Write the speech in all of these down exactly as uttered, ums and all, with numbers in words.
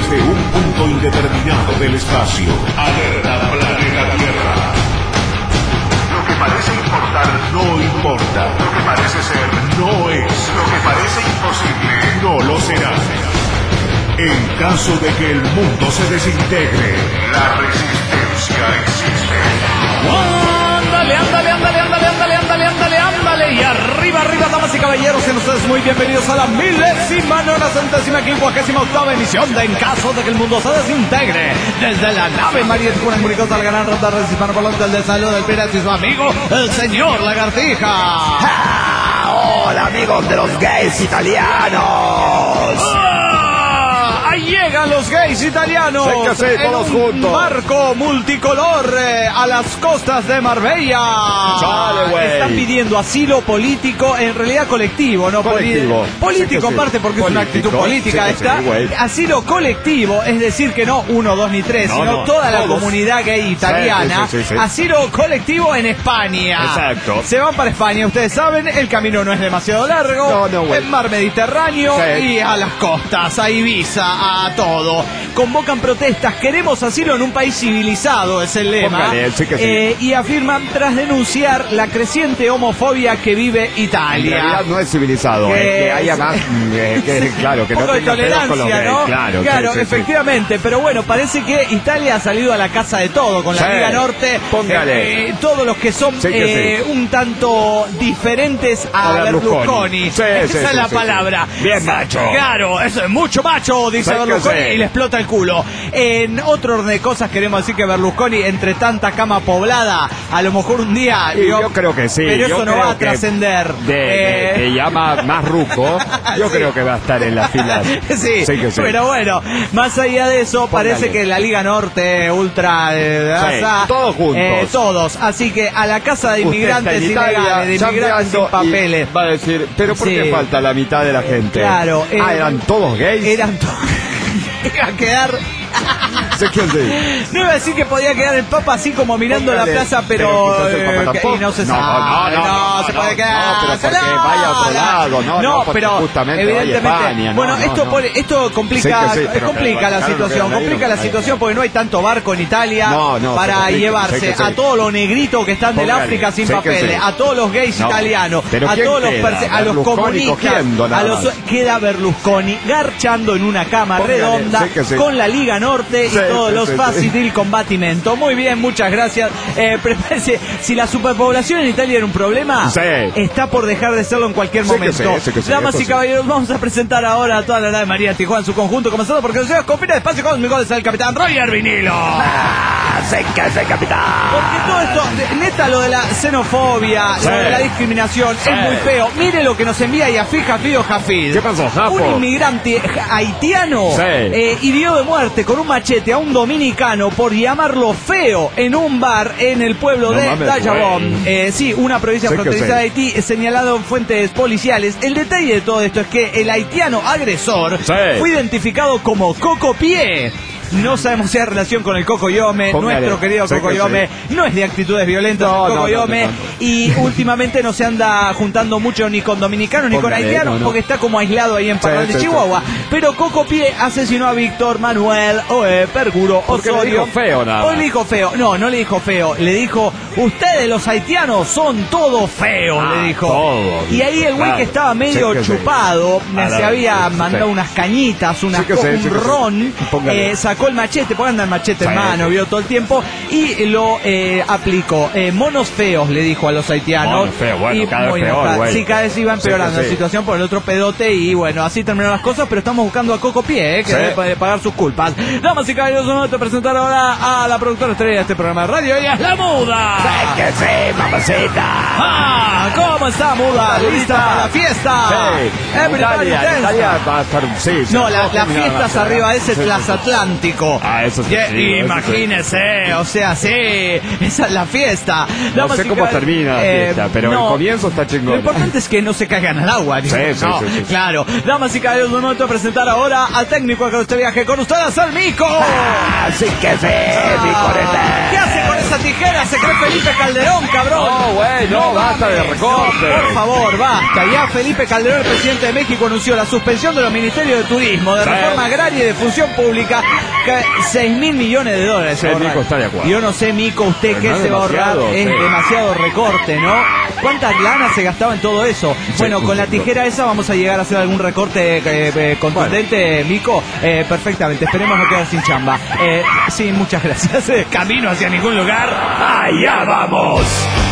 Desde un punto indeterminado del espacio. Alerta planeta Tierra. Lo que parece importar no importa. Lo que parece ser no es. Lo que parece imposible no lo será. En caso de que el mundo se desintegre, la resistencia existe. Ándale, ándale, ándale, ándale, ándale, ándale, ándale, ándale. Y arriba, arriba, damas y caballeros, sean ustedes muy bienvenidos a la milésima, no la centésima, quincuagésima octava emisión de En caso de que el mundo se desintegre. Desde la nave María Tijuana en Curicó, la gran ronda red hispanoparlante del desayuno del pirata y su amigo, el señor Lagartija. ¡Ah! Hola, amigos de los gays italianos. Ahí llegan los gays italianos sí, sí, en todos un juntos. barco multicolor eh, a las costas de Marbella. Chale, güey. Están pidiendo asilo político, en realidad colectivo, no colectivo. Poli- político Sí, aparte porque político. es una actitud política Sí, esta. sí, asilo colectivo, es decir que no uno, dos ni tres, no, sino no, toda la todos. comunidad gay italiana. Sí, sí, sí, sí. Asilo colectivo en España. Exacto. Se van para España, ustedes saben, el camino no es demasiado largo. No, no, güey. el mar Mediterráneo Sí. y a las costas, a Ibiza, a todo. Convocan protestas, queremos asilo en un país civilizado, es el lema. Póngale, sí que sí. Eh, y afirman tras denunciar la creciente homofobia que vive En Italia. realidad no es civilizado, Que- eh, que haya más, eh, que, Sí, claro, que un no poco de tenga pedos con los tolerancia, gays, ¿no? claro, Claro, sí, sí, sí. efectivamente, pero bueno, parece que Italia ha salido a la casa de todo con la Sí, Liga Norte. póngale. Eh, todos los que son Sí que eh, un tanto diferentes a, A Berlusconi. Berlusconi. Sí, Esa sí, es sí, la sí, palabra. sí. Bien macho. Claro, eso es mucho macho, dice Sí que Berlusconi, sí. y le explota el culo. En otro orden de cosas queremos decir que Berlusconi, entre tanta cama poblada, a lo mejor un día... Y digo, yo creo que sí. Pero yo eso no creo va a que trascender. De, de- Eh, que llama más ruco, yo Sí. creo que va a estar en la fila. Sí, que sí. pero bueno, más allá de eso, Póngale. parece que la Liga Norte, Ultra, eh, Sí, Gaza, todos juntos. eh, todos. Así que a la casa de Usted inmigrantes está en Italia, ilegales, de inmigrantes sin chambeando y papeles. va a decir, pero ¿por Sí. qué falta la mitad de la gente? Claro, eh, Ah, ¿eran todos gays? Eran todos. Iba a quedar. Sí, que sí. No iba a decir que podía quedar el Papa así como mirando Póngale, la plaza, pero. pero quizás el Papa eh, tampoco. y no se No, sabe. no, no, no, se no, puede no, quedar. pero porque No, vaya a otro lado, no, no, porque pero justamente vaya a evidentemente. España, no, bueno, no, esto, no. pone- esto complica, Sí que sí, pero complica claro, la claro, situación, claro, complica la claro, situación claro. porque no hay tanto barco en Italia No, no, se para complica, llevarse sí que sí. a todos los negritos que están del Póngale, África sin sí que papeles, sí. a todos los gays No, italianos, pero a ¿quién todos los queda? perse- a los Berlusconi comunistas, cogiendo, nada a los más. queda Berlusconi garchando en una cama Póngale, redonda sí que sí. con la Liga Norte y Sí, todos sí, los sí, fáciles sí. del combatimento. Muy bien, muchas gracias. Eh, prepárese, si la superpoblación en Italia era un problema, Sí. está por dejar de serlo en cualquier Sí que momento. sí, sí que sí, Damas eso y sí. caballeros, vamos a presentar ahora a toda la nave María Tijuana en su conjunto, comenzando porque los confina de espacio cósmico es el capitán Roger Vinilo. Ah, sé que sé, capitán. Porque todo esto, de- neta, lo de la xenofobia, Sí. lo de la discriminación, Sí. es muy feo. Mire lo que nos envía Yafí Jafío Jafid. ¿Qué pasó, Jafo? Un inmigrante haitiano Sí. eh, hirió de muerte con un machete a un dominicano por llamarlo feo en un bar en el pueblo No de mames, Dajabón. güey. Eh, sí, una provincia Sí que fronteriza sí. de Haití, eh, señalado en fuentes policiales. El detalle de todo esto es que el haitiano agresor Sí. fue identificado como Coco Pie. No sabemos si hay relación con el Coco Yome. Póngale. Nuestro querido Sí Coco que Yome sí. no es de actitudes violentas, No, el Coco no, no, Yome. no, no. Y últimamente no se anda juntando mucho ni con dominicanos ni con Póngale, haitianos no, no. porque está como aislado ahí en Sí, Parral de sí, sí. Chihuahua. Pero Coco Pie asesinó a Víctor Manuel Oe Perguro Porque le Osorio. dijo feo nada Hoy más. le dijo feo. No, no le dijo feo. Le dijo, ustedes los haitianos son todos feos, Ah, le dijo. todos. Y ahí el güey Claro. que estaba medio Sí que sí. chupado, A se la- había sí, mandado sí. unas cañitas, unas Sí que co- sí, un sí que sí. ron, Póngale. eh, sacó el machete, porque anda el machete en Sí. mano, vio todo el tiempo, y lo eh, aplicó. Eh, monos feos, le dijo a los haitianos. Monos feos, bueno, Y cada vez muy peor, enojado. güey. Sí, cada vez iba Sí, empeorando que la sí. situación por el otro pedote, y bueno, así terminaron las cosas, pero estamos buscando a Coco Pie, eh, que Sí. debe pa- pagar sus culpas. Damas y caballeros, un momento de presentar ahora a la productora estrella de este programa de radio, ella es La Muda. Sé que sí, mamacita. Ah, ¿cómo está, Muda? ¿Lista para la fiesta? Sí. Everybody Italia, dance. Italia va a estar, sí, sí, No, la, no, la nada fiesta más, es arriba de ese sí, sí, sí. transatlántico. Ah, eso sí, Yeah, sí, eso sí. imagínese, o sea, sí, esa es la fiesta. No Damas sé y cómo caballeros, termina la eh, fiesta, pero no. el comienzo está chingón. Lo importante es que no se caigan al agua. digo, Sí, sí, no, sí, sí. claro. Damas y caballeros, un momento de presentar ahora al técnico que usted viaje con ustedes, al Mico. Así que sí, mi ¿Qué corete. hace con ese esa tijera se cree Felipe Calderón, cabrón. No, güey, no, no, basta de recorte. No, por favor, basta. Ya Felipe Calderón, el presidente de México, anunció la suspensión de los ministerios de turismo, de reforma agraria y de función pública, seis mil millones de dólares. Sí, Mico está de acuerdo. Yo no sé, Mico, usted Pero qué no se va a ahorrar. sí. Es demasiado recorte, ¿no? ¿Cuántas lanas se gastaba en todo eso? Sí, bueno, con la tijera esa vamos a llegar a hacer algún recorte eh, eh, contundente, bueno. Mico. Eh, perfectamente, esperemos no quedar sin chamba. Eh, sí, muchas gracias. Camino hacia ningún lugar. ¡Allá vamos!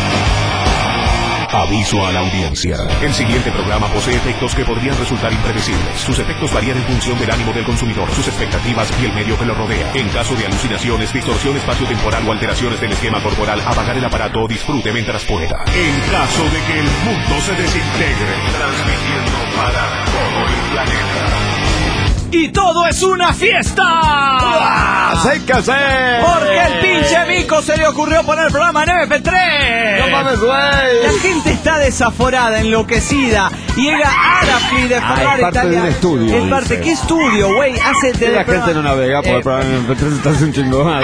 Aviso a la audiencia. El siguiente programa posee efectos que podrían resultar impredecibles. Sus efectos varían en función del ánimo del consumidor, sus expectativas y el medio que lo rodea. En caso de alucinaciones, distorsión espaciotemporal o alteraciones del esquema corporal, apagar el aparato o disfrute mientras pueda. En caso de que el mundo se desintegre, transmitiendo para todo el planeta. ¡Y todo es una fiesta! ¡Ah! ¡Sí que sí! Porque el pinche Mico se le ocurrió poner el programa en M P tres. ¡No mames, güey! La gente está desaforada, enloquecida. Llega Arafli de Ferrari ah, es parte Italia. de un estudio. Es parte, dice. ¿qué estudio, güey? Hace de La gente no navega por eh, el programa en M P tres, estás un chingo madre.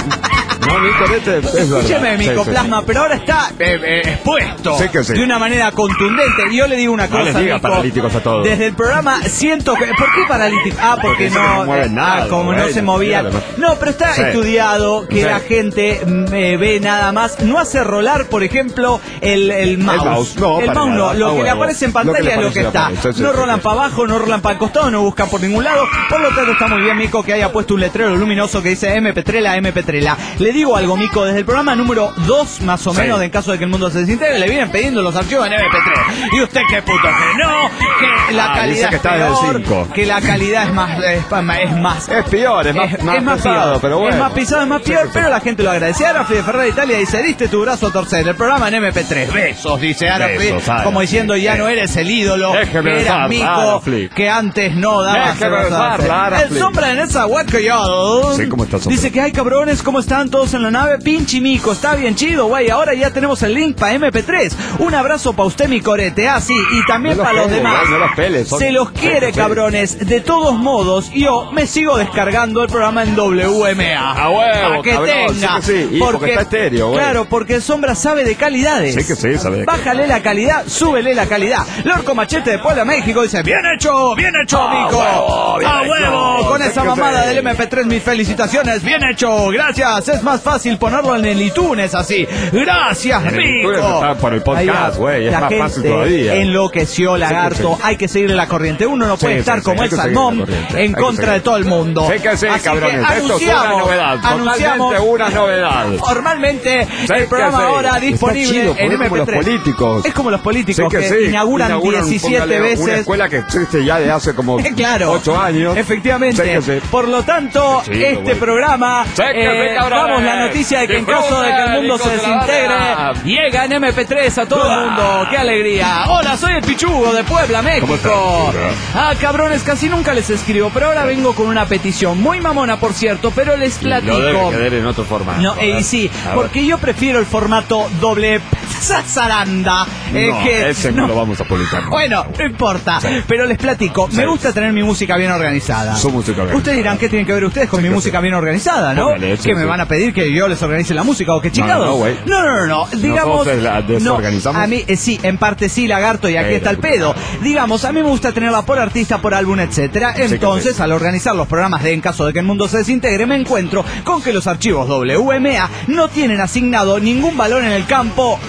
No, Mico, este es Escúcheme, Micoplasma, sí, sí. pero ahora está eh, eh, expuesto Sí que sí. de una manera contundente. Y yo le digo una No cosa, les diga Mico, paralíticos a todos. desde el programa siento que... ¿Por qué paralíticos? Ah, porque, Porque eso no... no mueven nada, ah, como güey, no se no, movían. claro. No, pero está Sí. estudiado que Sí. la gente mm, eh, ve nada más. No hace rolar, por ejemplo, el, el mouse. El mouse, no, el para mouse no. nada. Lo Ah, que le bueno. aparece en Lo que le pantalla es lo que aparece está. en la pantalla. Sí, sí, No sí, rolan sí. para abajo, no rolan para el costado, no buscan por ningún lado. Por lo tanto, está muy bien, Mico, que haya puesto un letrero luminoso que dice M P tres, la M P tres. Le digo algo, Mico, desde el programa número dos, más o Sí. menos, de en caso de que el mundo se desintegre, le vienen pidiendo los archivos en M P tres. Y usted qué puto que no, que la Ah, calidad dice que es está desde el peor, cinco. que la calidad es más, es, es más... Es peor, es más, Es, más, es más pesado, peor, pero bueno. es más pisado, es más Sí, peor, sí, sí. pero la gente lo agradece. Arafli de Ferrari Italia dice, diste tu brazo a torcer, el programa en M P tres. Besos, dice Arafli, Besos, Arafli. como diciendo, ya no eres el ídolo, Déjeme que eras besarla, Mico, Arafli. que antes no dabas Déjeme el brazo a torcer. besarla, Arafli. El sombra en esa hueca yo. Sí, ¿cómo está, Sombra? Dice que hay cabrones, ¿cómo están todos en la nave? Pinche Mico, está bien chido, güey. Ahora ya tenemos el link para M P tres. Un abrazo para usted, mi corete. Ah, sí, y también No los para los peles, demás. güey, no los peles, son- Se los quiere, sí, sí. cabrones. De todos modos, yo me sigo descargando el programa en W M A. A huevo, Para que cabrón, tenga. sí que sí. Y porque está estéreo, güey. Claro, porque el Sombra sabe de calidades. Sí que sí, sabe de Bájale la calidad, súbele la calidad. Lorco Machete de Puebla, México, dice, bien hecho, bien hecho, A Mico. huevo, bien A hecho. huevo, con Sí esa que mamada sí. del M P tres, mis felicitaciones. Bien hecho, gracias. Es más fácil ponerlo en el iTunes así. Gracias, En el Mico. iTunes está por el podcast, Ahí va. güey, es La más gente fácil todavía. enloqueció, lagarto. Sí, sí. Hay que seguirle la corriente. Uno no puede Sí, estar sí, como sí, el hay que seguirle salmón la corriente. en Hay que contra de seguirle. todo el mundo. Sí que sí, Así cabrones. que Esto es una anunciamos, novedad. anunciamos Totalmente una novedad. formalmente Sí el programa que sí. ahora Está disponible chido, en porque es M P tres. como los políticos. Es como los políticos Sí que, que sí. inauguran Inauguran, diecisiete póngale, veces. Una escuela que existe ya de hace como Claro, ocho años. efectivamente. Sí que sí. Por lo tanto, Sí, este güey. programa, Sí que eh, sí, cabrones. damos la noticia de que en caso de que el mundo se Disfruten, desintegre, disfruten. llega en M P tres a todo el mundo. ¡Qué alegría! Hola, soy el Pichugo de Puebla, México. estás? Ah, cabrones, casi nunca les escribo, pero ahora vengo con una petición muy mamona, por cierto, pero les platico. Lo debe quedar en otro formato. No, eh, sí, A ver. porque yo prefiero el formato doble zaranda. eh, No, que, ese no lo vamos a publicar. no. Bueno, no importa, pero les platico. Me Sí. gusta tener mi música bien organizada. Su música bien Ustedes dirán, ¿qué tienen que ver ustedes con mi que música sí. bien organizada, no? Póngale, sí, ¿Que me sí. van a pedir que yo les organice la música o qué chingados? no, güey. no, no, no, no. Digamos, Nosotros la desorganizamos. no, a mí, eh, sí, en parte sí, lagarto, y aquí Eh, está el pedo. Digamos, a mí me gusta tenerla por artista, por álbum, etcétera. que Entonces, sí. al organizar los programas de En caso de que el mundo se desintegre, me encuentro con que los archivos W M A no tienen asignado ningún valor en el campo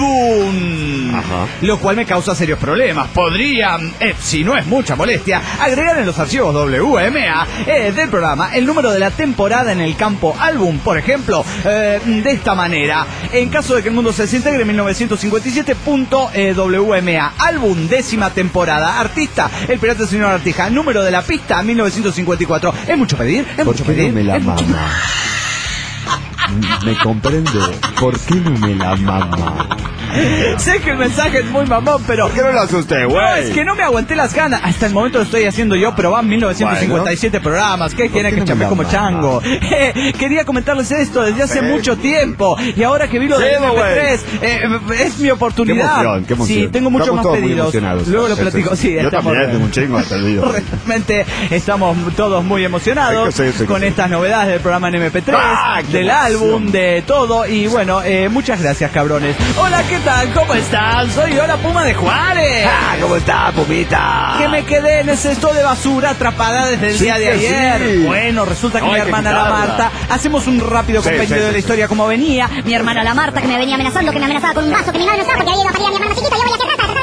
álbum. Ajá. Lo cual me causa serios problemas. Podrían, eh, si no es mucha molestia, agregar en los archivos W M A eh, del programa el número de la temporada en el campo álbum, por ejemplo, eh, de esta manera. En caso de que el mundo se desintegre, mil novecientos cincuenta y siete punto W M A, álbum, décima temporada, artista, el pirata señor Artija, número de la pista, mil novecientos cincuenta y cuatro. ¿Es mucho pedir? ¿Es ¿Por mucho qué pedir? no me la ¿Es mucho- mama? ¿Me comprende? ¿Por qué no me la mama? Sé que el mensaje es muy mamón, pero... ¿Por qué no lo hace usted, güey? No, es que no me aguanté las ganas. Hasta el momento lo estoy haciendo yo, pero van mil novecientos cincuenta y siete bueno. programas. ¿Qué quieren que chapé como chango? Eh, quería comentarles esto desde hace sí. mucho tiempo. Y ahora que vi lo sí, de M P tres, eh, es mi oportunidad. Qué emoción, qué emoción. Sí, tengo muchos más pedidos. Luego lo platico. Sí, yo también tengo un chingo hasta el video. Realmente estamos todos muy emocionados sí, sí, sí, con sí. estas novedades del programa en M P tres, ah, del emoción. álbum, de todo. Y bueno, eh, muchas gracias, cabrones. Hola, ¿qué tal? ¿Cómo están? Soy Hola Puma de Juárez. Ah, ¿cómo está, Pumita? Que me quedé en ese cesto de basura atrapada desde el sí, día de ayer. Sí. Bueno, resulta que no, mi hermana que la Marta, hacemos un rápido sí, compendio sí, sí, de la historia como venía. Mi hermana la Marta que me venía amenazando, que me amenazaba con un vaso, que mi madre no estaba porque había ido a parir a mi hermana chiquita, yo voy a hacer rata,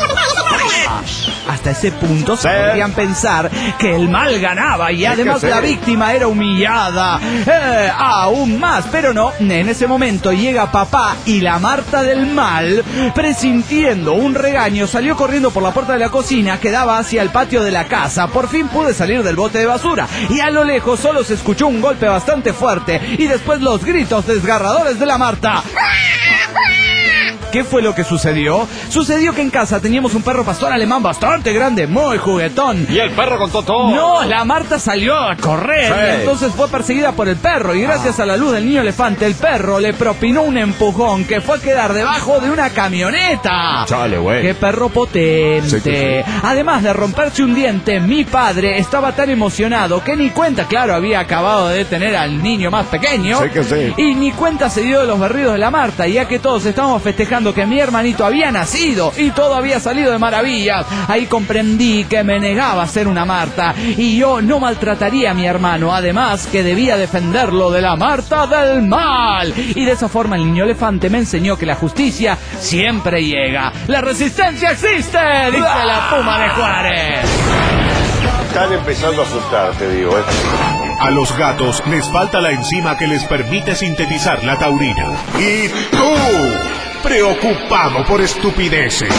hasta ese punto se podrían pensar que el mal ganaba y además la víctima era humillada eh, aún más, pero no. En ese momento llega papá y la Marta del mal, presintiendo un regaño, salió corriendo por la puerta de la cocina que daba hacia el patio de la casa. Por fin pude salir del bote de basura y a lo lejos solo se escuchó un golpe bastante fuerte y después los gritos desgarradores de la Marta. ¿Qué fue lo que sucedió? Sucedió que en casa teníamos un perro pastor alemán bastante grande, muy juguetón. ¿Y el perro contó todo? No, la Marta salió a correr, sí. y entonces fue perseguida por el perro y gracias ah. a la luz del niño elefante, el perro le propinó un empujón que fue a quedar debajo de una camioneta. Chale, güey. ¡Qué perro potente! Sí, sí, sí. Además de romperse un diente, mi padre estaba tan emocionado que ni cuenta, claro, había acabado de detener al niño más pequeño. Sí que sí. Y ni cuenta se dio de los berridos de la Marta, ya que todos estábamos festejando que mi hermanito había nacido y todo había salido de maravillas. Ahí comprendí que me negaba a ser una Marta y yo no maltrataría a mi hermano, además que debía defenderlo de la Marta del mal. Y de esa forma el niño elefante me enseñó que la justicia siempre llega. ¡La resistencia existe!, dice la Puma de Juárez. Están empezando a asustar, te digo, ¿eh? A los gatos les falta la enzima que les permite sintetizar la taurina. Y tú, preocupado por estupideces.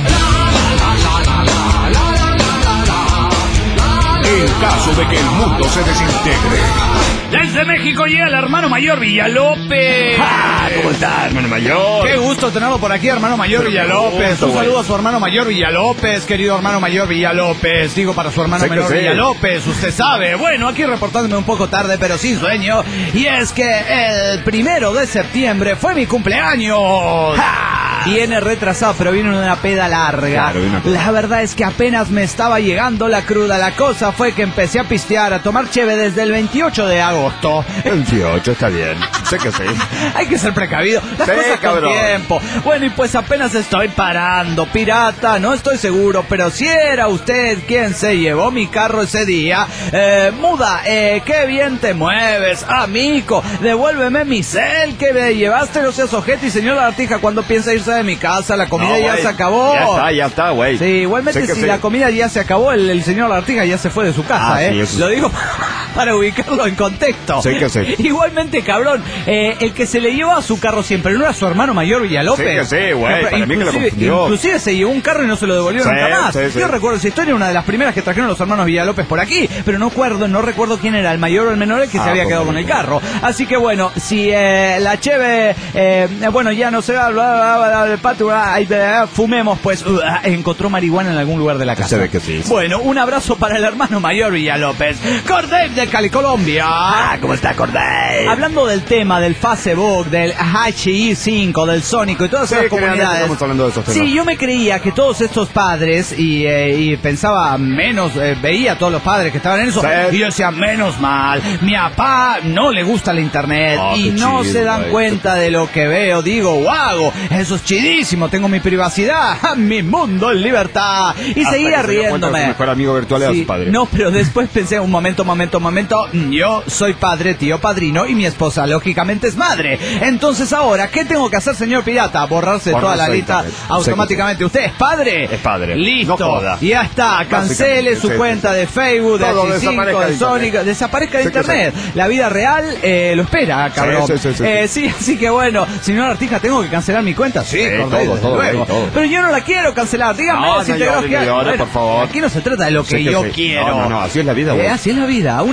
En caso de que el mundo se desintegre. Desde México llega el hermano mayor Villalópez. ¡Ah! ¿Cómo está, hermano mayor? Qué gusto tenerlo por aquí, hermano mayor Pero Villalópez. Gusto, un saludo güey. a su hermano mayor Villalópez, querido hermano mayor Villalópez. Digo para su hermano menor sí. Villalópez, usted sabe. Bueno, aquí reportándome un poco tarde, pero sin sueño. Y es que el primero de septiembre fue mi cumpleaños. ¡Ja! Viene retrasado, pero viene una peda larga. Claro, una peda. La verdad es que apenas me estaba llegando la cruda. La cosa fue que empecé a pistear, a tomar cheve desde el veintiocho de agosto. veintiocho, está bien. Sé que sí. Hay que ser precavido. Las sí, cosas cabrón. con tiempo. Bueno, y pues apenas estoy parando. Pirata, no estoy seguro, pero si era usted quien se llevó mi carro ese día, eh, muda, eh, qué bien te mueves, amigo. Devuélveme mi cel que me llevaste, no seas ojete. Y señor Artija, cuando piensa irse de mi casa, la comida no, ya wey. se acabó. Ya está, ya está, güey. Sí, igualmente si sí. la comida ya se acabó, el, el señor Artija ya se fue de su casa, ah, ¿eh? Sí, Lo digo para ubicarlo en contexto. Sí que sí. Igualmente, cabrón, eh, el que se le llevó a su carro siempre no era su hermano mayor Villalópez. Sí que sí, güey, para inclusive, mí que lo confundió. Inclusive se llevó un carro y no se lo devolvió sí, nunca más. Sí, sí. Yo recuerdo esa historia, una de las primeras que trajeron los hermanos Villalópez por aquí, pero no recuerdo, no recuerdo quién era el mayor o el menor el que ah, se había quedado con el carro. Así que bueno, si eh, la cheve, eh, bueno, ya no se va, bla, bla, bla, del patio, bla, fumemos, pues uh, encontró marihuana en algún lugar de la casa. Se ve que sí. Bueno, un abrazo para el hermano mayor Villalópez. Cordave de Cali, Colombia. Ah, ¿cómo está Cordave? Hablando del tema del Facebook, del H I cinco, del Sónico y todas sí, esas comunidades. Estamos hablando de esos temas. Sí, yo me creía que todos estos padres, y, eh, y pensaba menos, eh, veía a todos los padres que estaban en eso, sí. y yo decía, menos mal, mi papá no le gusta la internet, oh, y no chido, se dan güey. cuenta de lo que veo. Digo, wow, eso es chidísimo, tengo mi privacidad, mi mundo en libertad. Y hasta seguía riéndome. Su mejor amigo virtual era sí, su padre. No, pero después pensé, un momento, momento, momento, yo soy padre, tío, padrino, y mi esposa lógicamente es madre. Entonces ahora, ¿qué tengo que hacer, señor pirata? Borrarse, Borrarse toda la lista automáticamente. ¿Usted es padre? Es padre. Listo. No ya está. Cancele su sí, cuenta sí. de Facebook, de H cinco, de Sonic. Desaparezca de sí, internet. Sí. La vida real eh, lo espera, cabrón. Sí, sí, sí, eh, sí, así que bueno, señor Artija, ¿tengo que cancelar mi cuenta? Sí, sí Cordero, todo, todo, luego. todo. Pero yo no la quiero cancelar. Dígame no, los no, integros yo, que hay. Bueno, por favor. Aquí no se trata de lo que sí, yo sí. quiero. No, no, no, así es la vida, güey. Eh, así es la vida. Una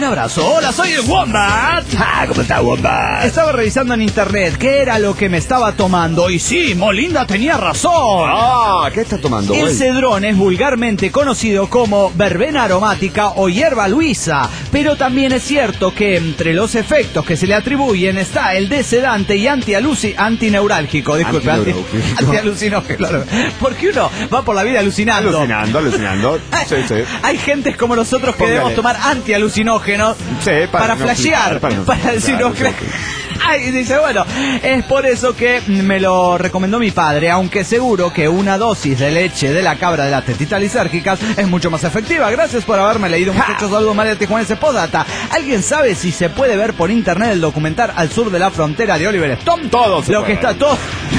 Un abrazo. Hola, soy el Wombat. Ah, ¿cómo está, Wombat? Estaba revisando en internet qué era lo que me estaba tomando. Y sí, Molinda tenía razón. Ah, ¿qué está tomando, El güey? cedrón es vulgarmente conocido como verbena aromática o hierba luisa, pero también es cierto que entre los efectos que se le atribuyen está el de sedante y antialuci antineurálgico, disculpe, anti, Antineurálgico. antialucinógeno, claro. Porque uno va por la vida alucinando. Alucinando, alucinando. Sí, sí. Hay gentes como nosotros que Póngale. debemos tomar antialucinógenos Sí, para para no flashear, flipar, para no para flipar, decir, no, claro, sí. Ay, dice, bueno, es por eso que me lo recomendó mi padre, aunque seguro que una dosis de leche de la cabra de las tetitas lisérgicas es mucho más efectiva. Gracias por haberme leído, muchachos. Saludos, María Tijuanense. Postdata. ¿Alguien sabe si se puede ver por internet el documental Al sur de la frontera de Oliver Stone? Todo se Lo puede que está ver. todo...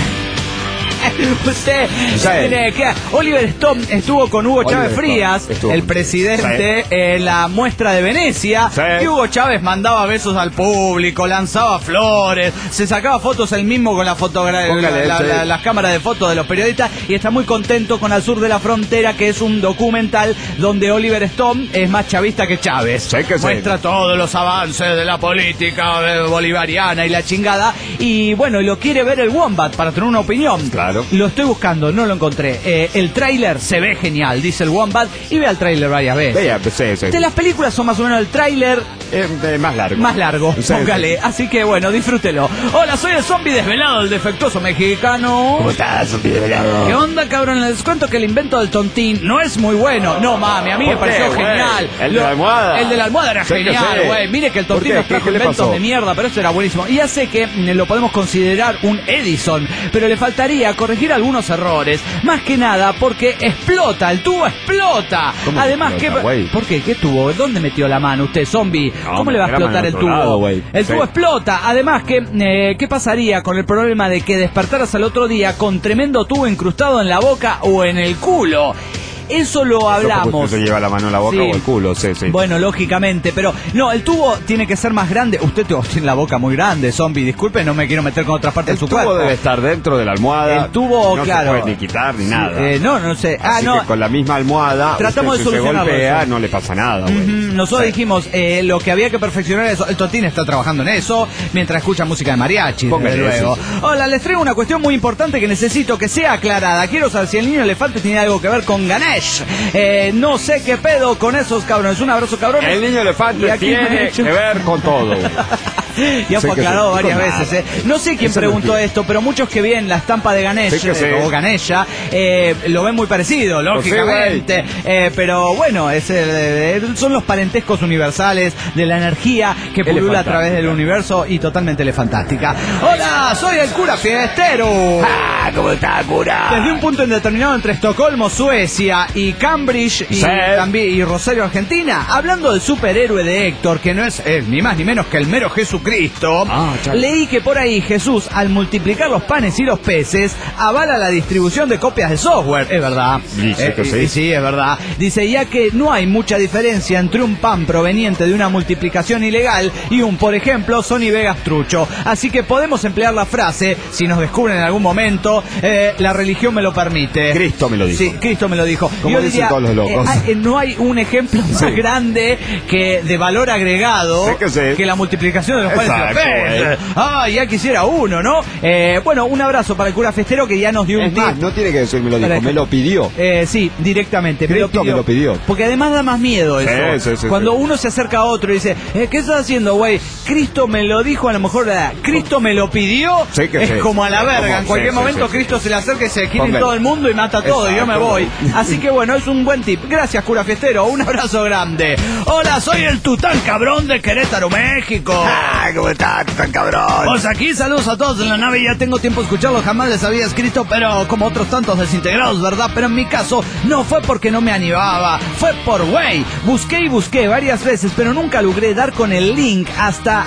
Usted Sí. tiene que... Oliver Stone estuvo con Hugo Oliver Chávez Stone Frías, estuvo el con- presidente, en la muestra de Venecia, Sí. y Hugo Chávez mandaba besos al público, lanzaba flores, se sacaba fotos él mismo con la fotogra- Póngale, la- sí. la- las cámaras de fotos de los periodistas, y está muy contento con Al sur de la frontera, que es un documental donde Oliver Stone es más chavista que Chávez. Sí que sí. Muestra todos los avances de la política eh, bolivariana y la chingada, y bueno, y lo quiere ver el Wombat para tener una opinión. Claro. Lo estoy buscando, no lo encontré. Eh, el tráiler se ve genial, dice el Wombat, y ve al tráiler varias veces. Vea, pues, sí, sí. De las películas son más o menos el tráiler Eh, eh, más largo. más largo, Sí, póngale. Así que bueno, disfrútelo. Hola, soy el zombie desvelado, el defectuoso mexicano. ¿Cómo estás, zombie desvelado? ¿Qué onda, cabrón? Les cuento que el invento del tontín no es muy bueno. No, mami, a mí me ¿Por qué, pareció güey? genial. El de la almohada. El de la almohada era Sí que genial, sí. güey. Mire que el ¿Por tontín qué? nos ¿Qué- trajo qué le inventos pasó? de mierda, pero eso era buenísimo. Y ya sé que mm, lo podemos considerar un Edison, pero le faltaría corregir algunos errores. Más que nada porque explota, el tubo explota. ¿Cómo Además, explota, ¿qué, güey? ¿por qué? ¿Qué tubo? ¿Dónde metió la mano usted, zombie? No, ¿Cómo le va a era mano explotar el en tubo? otro lado, güey. El Sí. tubo explota. Además, ¿qué, eh, ¿qué pasaría con el problema de que despertaras al otro día con tremendo tubo incrustado en la boca o en el culo? Eso lo hablamos. ¿Usted se lleva la mano en la boca Sí. o el culo? Sí, sí. Bueno, lógicamente, pero no, el tubo tiene que ser más grande. Usted tiene la boca muy grande, zombie. Disculpe, no me quiero meter con otras partes el de su tubo cuerpo. debe estar dentro de la almohada. El tubo, no claro. se puede ni quitar ni Sí, nada. eh, no, no sé. Ah, Así no. que con la misma almohada, Tratamos usted, de si se solucionarlo golpea, eso. no le pasa nada, güey. Ujú, Nosotros Sí. dijimos eh, lo que había que perfeccionar eso. El Totín está trabajando en eso mientras escucha música de mariachi, desde Póngale, luego. sí, Hola, les traigo una cuestión muy importante que necesito que sea aclarada. Quiero saber si el niño elefante tiene algo que ver con Ganesh. Eh, no sé qué pedo con esos cabrones. Un abrazo, cabrones. El niño Y elefante aquí me han tiene hecho- que ver con todo. Ya Sí fue que sí, aclarado no varias con veces. nada. eh. No sé quién Eso no preguntó entiendo. esto, pero muchos que ven la estampa de Ganesh Sí que sí. eh, o Ganesha eh, lo ven muy parecido, lógicamente. Eh, pero bueno, es el- eh, son los parentescos universales de la energía que pulula a través del universo y totalmente elefantástica. Hola, soy el cura fiestero. Ah, ¿cómo está, cura? Desde un punto indeterminado entre Estocolmo, Suecia y Cambridge y, Sí. también, y Rosario, Argentina, hablando del superhéroe de Héctor, que no es eh, ni más ni menos que el mero Jesucristo, Ah, chale. leí que por ahí Jesús, al multiplicar los panes y los peces, avala la distribución de copias de software. Es verdad. Dice que Eh, sí. y- sí, es verdad. Dice, ya que no hay mucha diferencia entre un pan proveniente de una multiplicación ilegal y un, por ejemplo, Sony Vegas trucho. Así que podemos emplear la frase, si nos descubren en algún momento, eh, la religión me lo permite. Cristo me lo dijo. Sí, Cristo me lo dijo. Como dicen todos los locos. eh, eh, no hay un ejemplo más Sí. grande que de valor agregado Sí que sí. la multiplicación de los panes y los Exacto, peces. eh. Ah, ya quisiera uno, ¿no? Eh, bueno, un abrazo para el cura festero que ya nos dio un Es más, tip. no tiene que decir me lo dijo, Para- me lo pidió. Eh, sí, directamente. Me lo, Cristo me pidió. lo pidió. Porque además da más miedo eso. Sí, sí, sí, Cuando sí. uno se acerca a otro y dice, eh, ¿qué estás haciendo, güey? Cristo me lo dijo, a lo mejor, eh, Cristo me lo pidió. Sí que es sí. como a la verga. Como- en cualquier sí, sí, momento sí, sí. Cristo se le acerca y se quiere Póngale. todo el mundo y mata todo. Y yo me Exacto. voy. Así que bueno, es un buen tip. Gracias, cura fiestero. Un abrazo grande. Hola, soy el Tután Cabrón de Querétaro, México. Ah, ¿cómo está, tan cabrón? Pues aquí saludos a todos en la nave, ya tengo tiempo de escucharlo, jamás les había escrito, pero como otros tantos desintegrados, ¿verdad? Pero en mi caso no fue porque no me animaba, fue por güey. Busqué y busqué varias veces, pero nunca logré dar con el link hasta...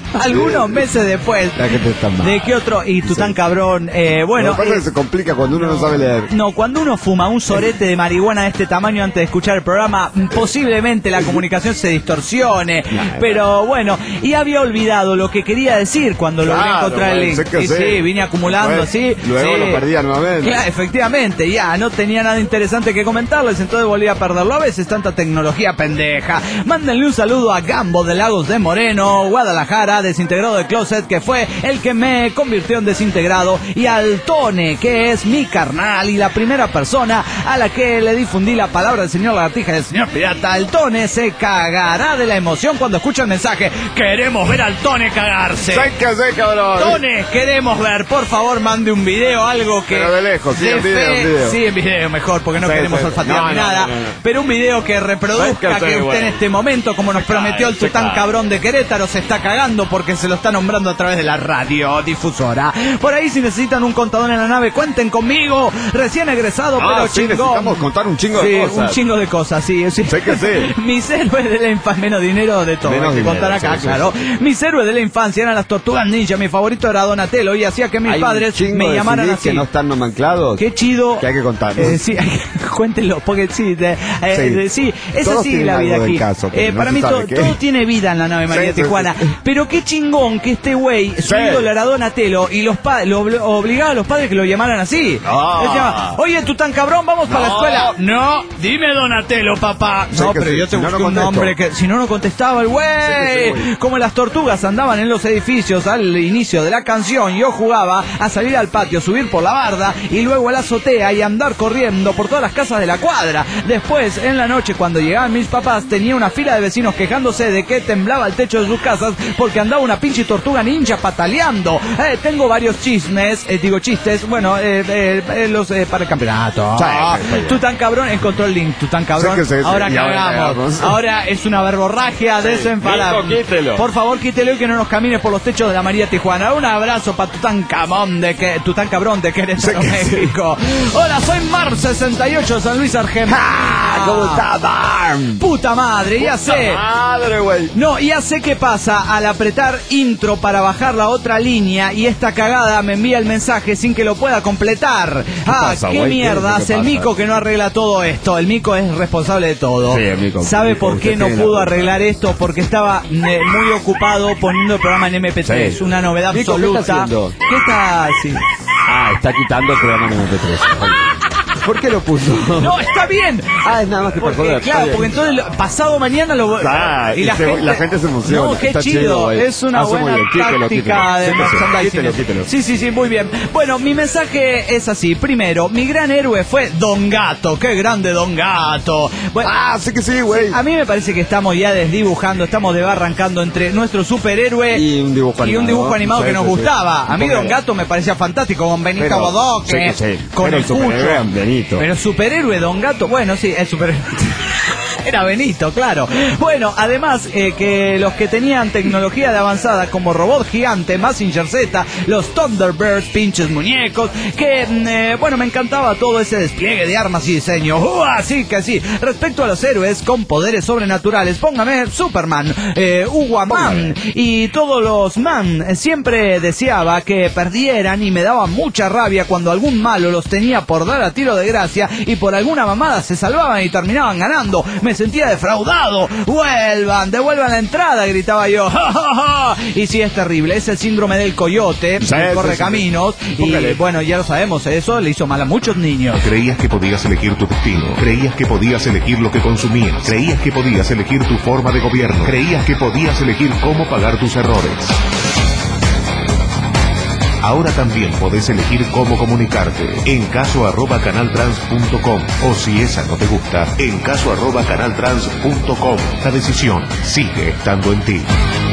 algunos meses después. La gente está mal. ¿De qué otro? Y Tután Cabrón, eh, bueno. Lo que pasa es que se complica cuando uno no, no sabe leer. No, cuando uno fuma un sorete de marihuana de este tamaño antes de escuchar el programa, posiblemente la comunicación se distorsione. Pero bueno, y había olvidado lo que quería decir cuando Claro, logré encontrar el bueno, link. sé que Y sí. sí, vine acumulando Después, así. luego sí. lo perdía nuevamente. Claro, efectivamente, ya no tenía nada interesante que comentarles, entonces volví a perderlo. A veces tanta tecnología pendeja. Mándenle un saludo a Gambo de Lagos de Moreno, Guadalajara, desintegrado de Closet, que fue el que me convirtió en desintegrado, y al Tone, que es mi carnal y la primera persona a la que le difundí la palabra del señor Lagartija y del señor Pirata. El Tone se cagará de la emoción cuando escucha el mensaje. Queremos ver al Tone cagarse. Sé que sé, cabrón. Tone, queremos ver, por favor, mande un video, algo que... Pero de lejos, sí, en video, en video. Sí, en video mejor, porque no Sí, queremos sí. olfatear No, ni no, nada. no, no, no. Pero un video que reproduzca Sé que que, sí, usted bueno. en este momento, como nos prometió el cae, se Tután cae. Cabrón de Querétaro, se está cagando porque se lo está nombrando a través de la radiodifusora. Por ahí, si necesitan un contador en la nave, cuenten conmigo. Recién egresado, Ah, pero sí, chingón. necesitamos contar un chingo de Sí, cosas. un chingo de cosas, sí. sí. Sé que sí. Mis héroes de la infancia, menos dinero de todo, Menos hay que dinero, contar acá, sí, sí, claro. sí. Mis héroes de la infancia eran las Tortugas Ninja, mi favorito era Donatello, y hacía que mis Hay padres un chingo me de llamaran C Ds así. que no están nomenclados. Qué chido. Que hay que contar. Eh, sí, hay que- cuéntenlo, porque sí, de- eh, Sí. de- sí, es Todos así tienen la vida algo del aquí. caso, pero Eh, no para se mí sabe to- qué. todo tiene vida en la nave María Sí, sí, Tijuana. sí. Pero qué chingón que este güey, su Sí. ídolo era Donatello, y los pa lo obli- obligaba a los padres que lo llamaran así. Ah. Decía, oye, Tután Cabrón, vamos para la No. escuela. No, dime Donatello, papá. Sí No, que pero sí, yo te si no, busqué no un contesto. nombre que... Si no, no contestaba el güey. Sí que sí, güey. Como las tortugas andaban en los edificios al inicio de la canción, yo jugaba a salir al patio, subir por la barda y luego a la azotea y andar corriendo por todas las casas de la cuadra. Después, en la noche, cuando llegaban mis papás, tenía una fila de vecinos quejándose de que temblaba el techo de sus casas porque andaba una pinche tortuga ninja pataleando. Eh, tengo varios chismes, eh, digo chistes, bueno, eh, eh, eh, los eh, para el campeonato. Sí, Ah, sí, sí. Tután Cabrón encontró el link. Tután Cabrón, Sí que sí, sí. ahora Y ahora cagamos. cagamos. Ahora es una verborragia desenfadada. Nico, quítelo. Por favor, quítelo y que no nos camine por los techos de la María Tijuana. Un abrazo para Tután Cabrón de que Tután Cabrón de Querétaro, Sí que sí. México. Hola, soy Mar sesenta y ocho de San Luis, Argentina. Ah, ¿cómo está, Darm? Puta madre, ya sé. Madre, güey. No, ya sé qué pasa al apretar intro para bajar la otra línea y esta cagada me envía el mensaje sin que lo pueda completar. Ah, pasa, qué güey? ¿Qué mierdas, es lo que el pasa? Mico que no arregla todo esto. El Mico es responsable de todo. Sí, el Mico. ¿Sabe Mico, por usted qué no tiene la pudo culpa. arreglar esto? Porque estaba eh, muy ocupado poniendo el programa en eme pe tres. Sí. Una novedad Mico, ¿qué absoluta. está haciendo? ¿Qué está haciendo? Ah, está quitando el programa en eme pe tres. ¿Por qué lo puso? No, está bien. Ah, es nada más que por Porque, joder. claro, porque entonces lo- pasado mañana lo Ah, y se- la gente se emociona. No, qué Está chido, chido, güey. es una Hace muy buena bien. Quítelo, táctica quítelo. de Sí que sí. merchandising. Quítelo, quítelo. Sí, sí, sí, muy bien. Bueno, mi mensaje es así. Primero, mi gran héroe fue Don Gato. Qué grande Don Gato. Bueno, Ah, sí que sí, güey. a mí me parece que estamos ya desdibujando, estamos desbarrancando entre nuestro superhéroe Y un dibujo y animado. un dibujo animado Sí, que nos sí, sí. gustaba. A mí Porque- Don Gato me parecía fantástico con Benito Pero- Bodoque, sí que sí. con Pero el el superhéroe Cucho. era Benito. Pero superhéroe Don Gato, bueno, sí, el superhéroe. Era Benito, claro. Bueno, además eh, que los que tenían tecnología de avanzada como Robot Gigante, Mazinger Z, los Thunderbirds, pinches muñecos, que, mm, eh, bueno, me encantaba todo ese despliegue de armas y diseño. ¡Uh, así que sí! Respecto a los héroes con poderes sobrenaturales, póngame Superman, eh, Uguaman y todos los man. Siempre deseaba que perdieran y me daba mucha rabia cuando algún malo los tenía por dar a tiro de gracia y por alguna mamada se salvaban y terminaban ganando. Me sentía defraudado. ¡Vuelvan! ¡Devuelvan la entrada! Gritaba yo. ¡Ja, ja, ja! Y sí, es terrible. Es el síndrome del coyote, Sí, el sí, correcaminos. sí, sí. Y Póngale. bueno, ya lo sabemos. Eso le hizo mal a muchos niños. Creías que podías elegir tu destino. Creías que podías elegir lo que consumías. Creías que podías elegir tu forma de gobierno. Creías que podías elegir cómo pagar tus errores. Ahora también podés elegir cómo comunicarte. En caso arroba canaltrans punto com. O si esa no te gusta, en caso arroba canaltrans punto com. La decisión sigue estando en ti.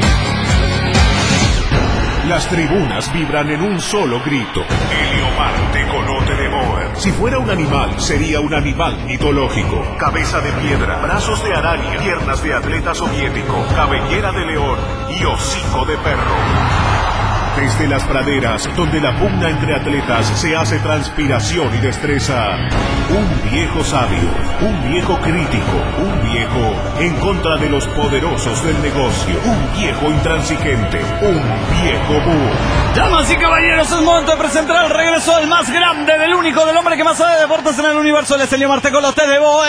Las tribunas vibran en un solo grito. Heliomarte conote de Moer. Si fuera un animal, sería un animal mitológico. Cabeza de piedra, brazos de araña, piernas de atleta soviético, cabellera de león y hocico de perro. Desde las praderas, donde la pugna entre atletas se hace transpiración y destreza, un viejo sabio, un viejo crítico, un viejo en contra de los poderosos del negocio, un viejo intransigente, un viejo búho. Damas y caballeros, es momento de presentar el regreso del más grande, del único, del hombre que más sabe de deportes en el universo, el Eliomar Tecolote de Boe.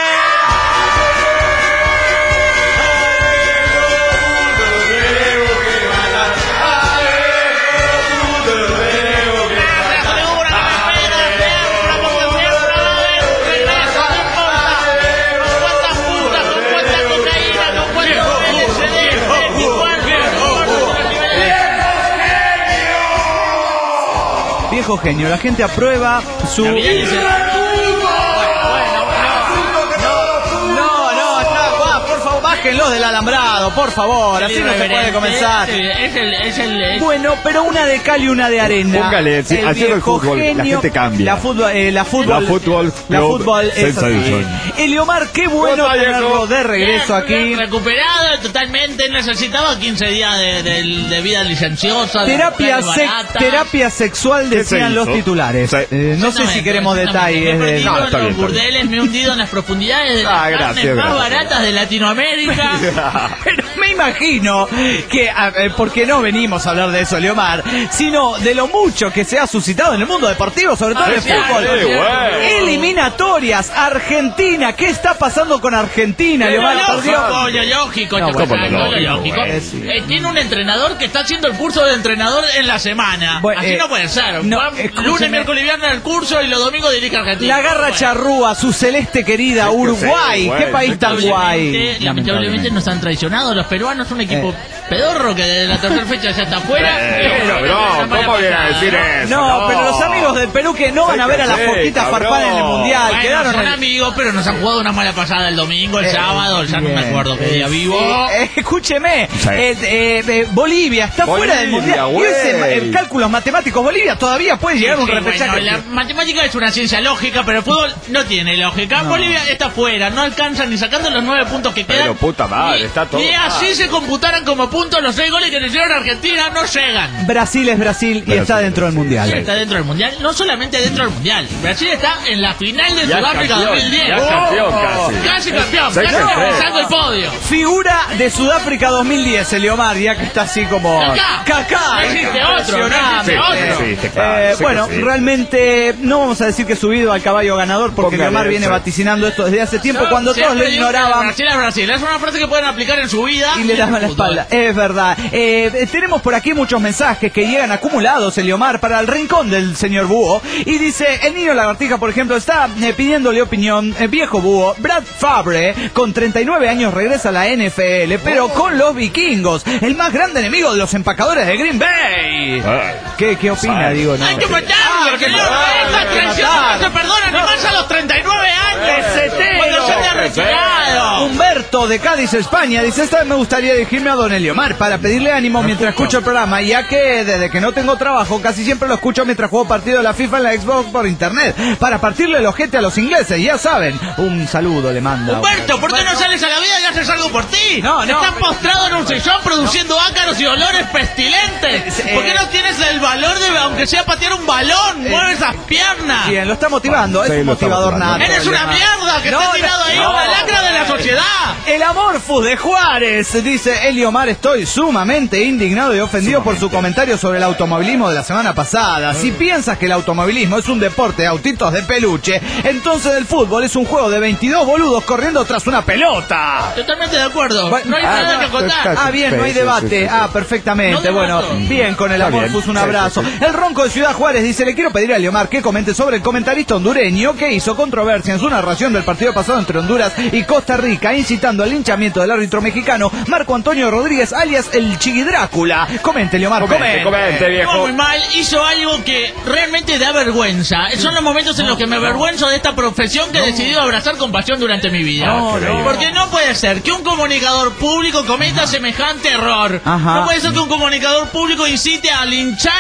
Viejo genio, la gente aprueba su... No, no, no, está, por favor, bájenlo del alambrado, por favor, así no se puede comenzar. Es el, es el, es... Bueno, pero una de cal y una de arena. Póngale, sí, haciendo el fútbol, genio, la gente cambia. La fútbol, eh, la fútbol, la fútbol, la fútbol es así. Eliomar, qué bueno tenerlo de regreso aquí. Recuperado totalmente, necesitaba quince días de, de, de vida licenciosa. Terapia, de sex, terapia sexual decían los titulares. Sí. Eh, no sé si queremos detalles. Me he perdido de... no, en los burdeles, me he hundido en las profundidades de las ah, carnes gracias, más gracias. baratas de Latinoamérica. Pero me imagino que, eh, porque no venimos a hablar de eso, Eliomar, sino de lo mucho que se ha suscitado en el mundo deportivo, sobre todo ah, en el sí, fútbol. sí, bueno. Eliminatorias, Argentina, ¿qué está pasando con Argentina, Eliomar? Lógico, lógico, no, lógico, bueno, lógico. eh, sí. eh, tiene un entrenador que está haciendo el curso de entrenador en la semana. Bueno, Así eh, no puede ser. no, Va, lunes, miércoles y viernes el curso y los domingos dirige a Argentina. La garra bueno. charrúa, su celeste querida, sí, Uruguay. sí, ¿Qué bueno, país tan guay? Lamentablemente nos han traicionado los peruanos, un equipo Eh. pedorro que desde la tercera fecha ya está afuera. Eh, cabrón, ¿cómo viene a decir eso? No, No. pero los amigos del Perú que no van a ver a las Sí, porquitas cabrón. farfán en el mundial, Bueno, quedaron son en... amigos, pero nos han jugado una mala pasada el domingo, el Eh, sábado, ya no me bien, acuerdo qué eh, día vivo. sí, eh, escúcheme, Sí. eh, eh, eh, Bolivia está Bolivia, fuera del mundial. Y güey. ese, eh, cálculos matemáticos, Bolivia todavía puede llegar a un Sí, repechaje. bueno, la matemática es una ciencia lógica, pero el fútbol no tiene lógica. No. Bolivia está fuera, no alcanza ni sacando los nueve puntos que quedan. Pero puta madre, Ni- está todo Ni así mal. se computaran como puntos los seis goles que le hicieron a Argentina, no llegan. Brasil es Brasil y Brasil, está dentro del mundial. Brasil está dentro del mundial, no solamente dentro del mundial. Brasil está en la final de Ya Sudáfrica campeón, dos mil diez. ya campeón casi. Casi campeón, Seis casi en tres. pisando el podio. Figura de Sudáfrica dos mil diez, Eliomar, ya que está así como... Kaká. Kaká. No existe otro, no existe Sí, otro. sí, sí, claro, Eh, sé que bueno, sí. realmente no vamos a decir que subido al caballo ganador porque Póngale Eliomar viene eso. vaticinando esto desde hace tiempo Yo cuando todos siempre lo digo que ignoraban. Brasil es Brasil, es una frase que pueden aplicar en su vida. Y le daban la espalda, es verdad. Eh, tenemos por aquí muchos mensajes que llegan acumulados, Eliomar, para el rincón del señor Búho. Y dice, el niño lagartija, por ejemplo, está eh, pidiéndole opinión. Eh, viejo Búho, Brad Favre, con treinta y nueve años, regresa a la N F L, pero con los vikingos, el más grande enemigo de los empacadores de Green Bay. Ay. ¿Qué, qué opina? Sabe. Digo, no. Hay que Ah, matarlo, que señor. matarlo, Esta hay que traición no matarlo. se perdona ni más a los treinta y nueve años. Pesetero. Cuando se haya retirado. Humberto de Cádiz, España, dice, esta vez me gustaría dirigirme a don Eliomar para pedirle ánimo mientras escucho el programa, ya que desde que no tengo trabajo casi siempre lo escucho mientras juego partido de la FIFA en la Xbox por internet, para partirle el ojete a los ingleses, ya saben. Un saludo le manda. Humberto, ¿por qué no sales a la vida y haces algo por ti? No, no. Estás postrado en un sillón produciendo ácaros y olores pestilentes. Eh, ¿Por qué no tienes el valor de, aunque sea patear un balón? Mueve esas piernas. Bien, lo está motivando, es Sí, un lo está motivador motivando. nato. Eres una Eliomar. mierda que No, está no, tirado ahí, no. una lacra de la sociedad. El Amorfus de Juárez, dice Eliomar, estoy sumamente indignado y ofendido por su comentario sobre el automovilismo de la semana pasada. Si piensas que el automovilismo es un deporte de autitos de peluche, entonces el fútbol es un juego de veintidós boludos corriendo tras una pelota. Totalmente de acuerdo. Bueno, No hay ah, nada que acotar. Ah, bien, no hay Sí, sí, debate. sí, sí. Ah, perfectamente. No Bueno, debato. bien, con el Está bien. Amorfus, un Sí, abrazo. sí, sí. El Ronco de Ciudad Juárez dice, le quiero pedir a Eliomar que comente sobre el comentarista hondureño que hizo controversia en su narración del partido pasado entre Honduras y Costa Rica, incitando al linchamiento del árbitro mexicano Marco Antonio Rodríguez, alias el Chigui Drácula. Comente, Eliomar, Comente, comente. comente, Estuvo viejo. muy mal, hizo algo que realmente da vergüenza. Son los momentos en los que me avergüenzo de esta profesión que he decidido abrazar con pasión durante mi vida. No, no. Porque no puede ser que un comunicador público cometa semejante error. Ajá. No puede ser que un comunicador público incite a linchar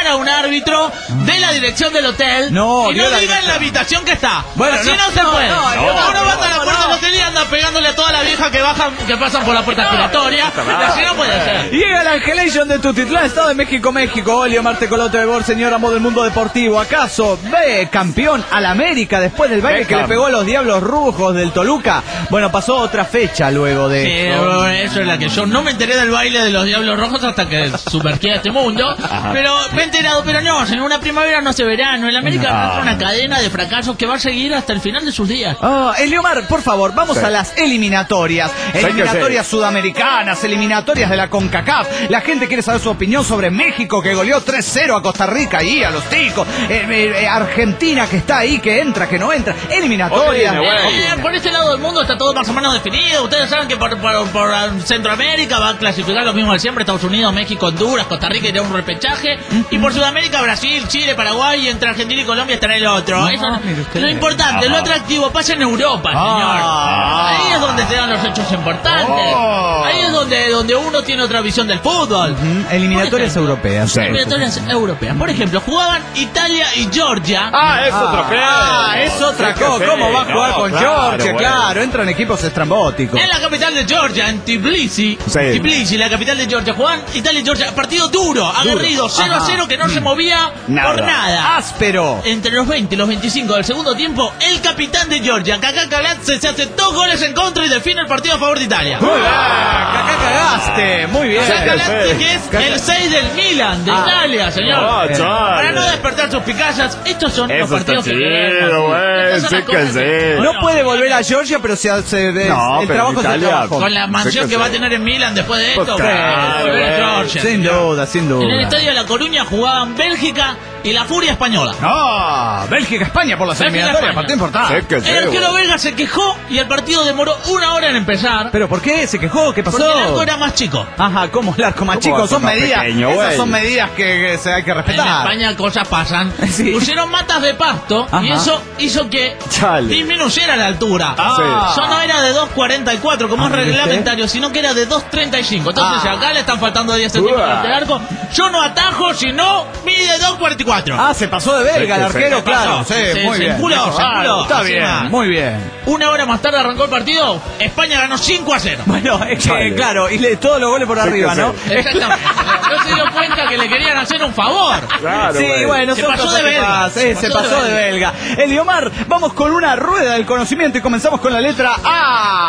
llamar a un árbitro de la dirección del hotel No, y no viola- diga en la habitación que está. Bueno, Así no, no, se no, puede. no, no, Uno no, va hasta la no, puerta no. del hotel y anda pegándole a toda la vieja que bajan, que pasan por la puerta giratoria. Y así no puede ser. Llega la Angelation de Tutitlán, Estado de México, México. Olio Marte Colote de Bor, señor amo del mundo deportivo. ¿Acaso ve campeón al América después del baile que le pegó a los Diablos Rojos del Toluca? Bueno, pasó otra fecha luego de Sí, esto. bueno, eso es la que yo no me enteré del baile de los Diablos Rojos hasta que sumergí a este mundo. Pero me he enterado, pero no, en una primavera no hace verano. El América arrastra una cadena de fracasos que va a seguir hasta el final de sus días. Ah, Eliomar, por favor, vamos Sí. a las eliminatorias. que Eliminatorias sudamericanas, eliminatorias de la CONCACAF. La gente quiere saber su opinión sobre México, que goleó tres cero a Costa Rica y a los ticos. Eh, eh, eh, Argentina, que está ahí, que entra, que no entra. Eliminatorias. Opine, bueno. Eh, por este lado del mundo está todo más o menos definido. Ustedes saben que por, por, por Centroamérica va a clasificar lo mismo de siempre: Estados Unidos, México, Honduras, Costa Rica irá a un repechaje. Y por Sudamérica, Brasil, Chile, Paraguay, y entre Argentina y Colombia estará el otro. No, Eso no- mire usted. lo importante, lo atractivo pasa en Europa, señor. Ah. Ahí es donde se dan los hechos importantes. Oh. Ahí es donde, donde uno tiene otra visión del fútbol. Mm, Eliminatorias Por ejemplo, europeas. Sí. Eliminatorias europeas. Por ejemplo, jugaban Italia y Georgia. Ah, es otro pez. Ah, es otra Sí que cosa. sí. ¿Cómo va a jugar No, con claro, Georgia? bueno. Claro, entran equipos estrambóticos. En la capital de Georgia, en Tbilisi, Sí. Tbilisi, la capital de Georgia, juegan Italia y Georgia, partido duro, aguerrido, cero a cero, que no se movía Nada. por nada. Áspero. Entre los veinte y los veinticinco del segundo tiempo, el capitán de Georgia, Kaká Kalatse, se hace dos goles en contra y define el partido a favor de Italia. Muy bien. Acá cagaste. Muy bien. Kaká Kalatse, que es el seis del Milan, de Ah. Italia, señor. Ah, Para chale. no despertar suspicacias, estos son los Eso está partidos que chido, queremos. güey, Estas son sí las que cosas sí. No puede volver a Georgia, pero se hace de- No, el pero trabajo es el Italia- trabajo. Con la mansión Sí que que va a sí. tener en Milan después de esto, Pues va a claro, volver a güey. Georgia. Sin duda, sin En el duda. estadio de La Coruña jugaban Bélgica y la Furia Española. Ah, Bélgica, España por las Bélgica, eliminatorias, España. partido importante. Sí que sí, El arquero güey. belga se quejó y el partido demoró una hora en empezar. ¿Pero por qué? ¿Se quejó? ¿Qué pasó? Porque el arco era más chico. Ajá, ¿cómo el arco más ¿Cómo chico? va a ser Son más medidas. pequeño, Esas güey? son medidas que, que se hay que En respetar. España cosas pasan. Sí. Pusieron matas de pasto Ajá. y eso hizo que Chale. disminuyera la altura. Ah. Eso no era de dos cuarenta y cuatro como Ah, es ¿viste? reglamentario, sino que era de dos treinta y cinco. Entonces, Ah. si acá le están faltando diez centímetros Uah. de arco, yo no atajo, sino mide dos cuarenta y cuatro. Ah, se pasó de belga el Sí, sí, arquero, se claro. pasó. Sí, Se- muy se bien. empuló, Dijo, se ah, empuló. Está Así bien, más. muy bien. Una hora más tarde arrancó el partido, España ganó cinco a cero. Bueno, es que, Chale. claro, y le, todos los goles por Sí, arriba, que ¿no? sí. Exactamente. No se dio cuenta que le querían hacer un favor. Claro, Sí, güey. bueno, Se son pasó cosas de que belga. pasan. Eh, Se Se pasó pasó de de belga. Eliomar, vamos con una rueda del conocimiento y comenzamos con la letra A.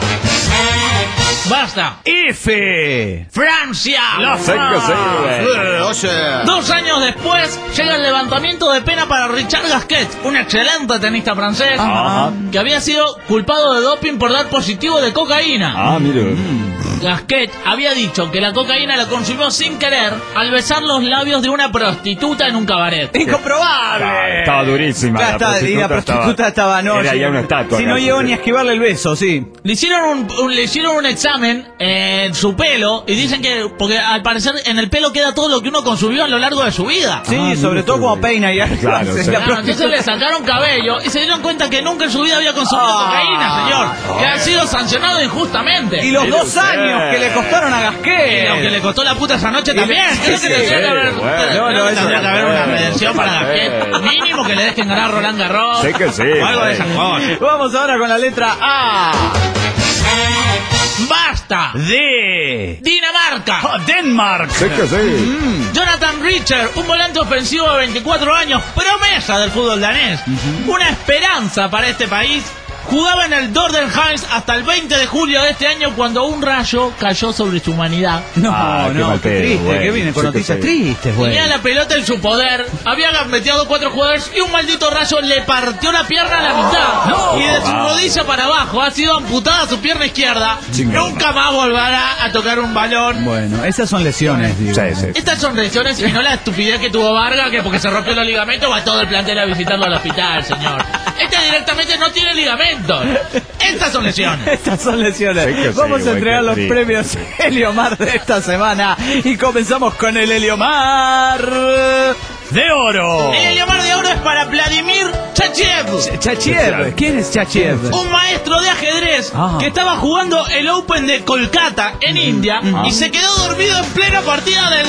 Basta. F. Francia. Sí que sí, güey. Eh, oye. Dos años después llega el levantamiento de pena para Richard Gasquet, un excelente tenista francés Ajá. que había sido culpado de doping por dar positivo de cocaína. Ah, mire. Gasquet había dicho que la cocaína la consumió sin querer al besar los labios de una prostituta en un cabaret. Incomprobable. Estaba durísima. Ya la está, y la prostituta prostituta estaba, no. Era si- ya una estatua. Si no casi. llegó ni a esquivarle el beso, sí. Le hicieron un, un- le hicieron un examen en su pelo y dicen que, porque al parecer en el pelo queda todo lo que uno consumió a lo largo de su vida. Sí, Ah, sobre mira todo qué como bien. peina y Claro, la sí. Claro, entonces le sacaron cabello y se dieron cuenta que nunca en su vida había consumido Ah. cocaína, señor. Que ha sido sancionado injustamente. Y los Mire dos usted. años que le costaron a Y Gasquet. lo que le costó la puta esa noche Y le- también. sí, Creo que sí, tendría sí, que haber, bueno. creo No, no, que eso tendría no que haber una puede. redención para Gasquet. Mínimo que le dejen ganar a Roland Garros. Sí que sí, O algo de güey. esas cosas. Vamos ahora con la letra A. ¡Basta! D. Dinamarca. Oh, Denmark. Sí que sí. Jonathan Richter, un volante ofensivo de veinticuatro años, promesa del fútbol danés. Una esperanza para este país. Jugaba en el Dordenheims hasta el veinte de julio de este año cuando un rayo cayó sobre su humanidad. No, Ah, qué no, mal qué pedo, triste, güey. que viene con Sí que noticias sí. tristes, güey. Tenía la pelota en su poder, había gambeteado cuatro jugadores y un maldito rayo le partió la pierna a la mitad. No. Y de su Wow. rodilla para abajo ha sido amputada su pierna izquierda. Chingada. Nunca más volverá a tocar un balón. Bueno, esas son lesiones, digo. Sí, sí. Estas son lesiones y no la estupidez que tuvo Vargas, que porque se rompió los ligamentos va todo el plantel a visitarlo al hospital, señor. Este directamente no tiene ligamentos. Estas son lesiones. Estas son lesiones. Sí que sí, Vamos a güey, entregar qué los triste. premios Heliomar de esta semana. Y comenzamos con el Heliomar de oro. El Heliomar de oro es para Vladimir Chachiev, Chachiev. ¿Quién es Chachiev? un maestro de ajedrez Ah. que estaba jugando el Open de Kolkata en India y se quedó dormido en plena partida del P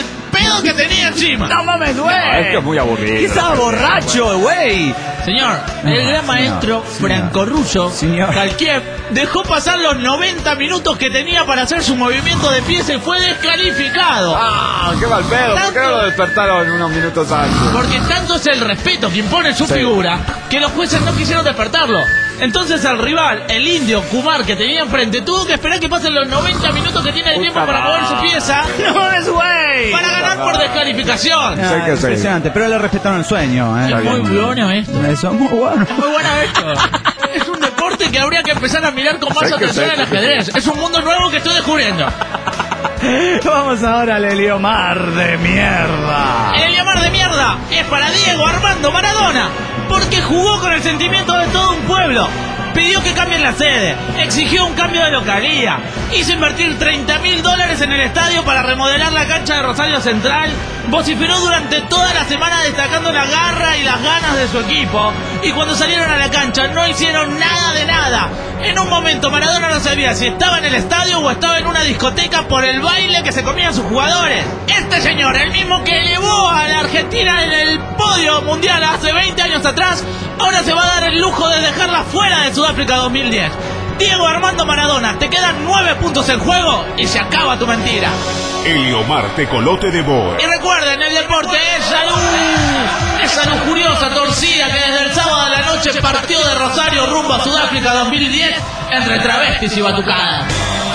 pedo que tenía encima. No mames, güey. No, es que es muy aburrido. ¿Qué estaba borracho, güey? Señor, el gran maestro señor, franco-ruso, señor. Khalkiev, dejó pasar los noventa minutos que tenía para hacer su movimiento de pies y fue descalificado. Ah, qué mal pedo. ¿Por qué no lo despertaron unos minutos antes? Porque tanto es el respeto que impone su Sí. figura que los jueces no quisieron despertarlo. Entonces el rival, el indio Kumar que tenía enfrente, tuvo que esperar que pasen los noventa minutos que tiene de tiempo Puta para mover su madre. pieza No es, güey. para ganar por descalificación. Sí que sí. Impresionante, pero le respetaron el sueño, ¿eh? Está Muy bien. bueno esto. Eso, muy bueno. Muy buena esto. Es un deporte que habría que empezar a mirar con más Sí que atención sí, al sí que ajedrez. Es un mundo nuevo que estoy descubriendo. Vamos ahora al Heliomar de mierda. El Heliomar de mierda es para Diego Armando Maradona, porque jugó con el sentimiento de todo un pueblo. Pidió que cambien la sede, exigió un cambio de localía, hizo invertir treinta mil dólares en el estadio para remodelar la cancha de Rosario Central, vociferó durante toda la semana destacando la garra y las ganas de su equipo, y cuando salieron a la cancha no hicieron nada de nada. En un momento Maradona no sabía si estaba en el estadio o estaba en una discoteca por el baile que se comían sus jugadores. Este señor, el mismo que elevó a la Argentina en el podio mundial hace veinte años atrás, ahora se va a dar el lujo de dejarla fuera de Sudáfrica dos mil diez. Diego Armando Maradona, te quedan nueve puntos en juego y se acaba tu mentira. Heliomar Tecolote de Boer. Y recuerden, el deporte es salud. Esa lujuriosa torcida que desde el sábado a la noche partió de Rosario rumbo a Sudáfrica dos mil diez entre travestis y batucadas.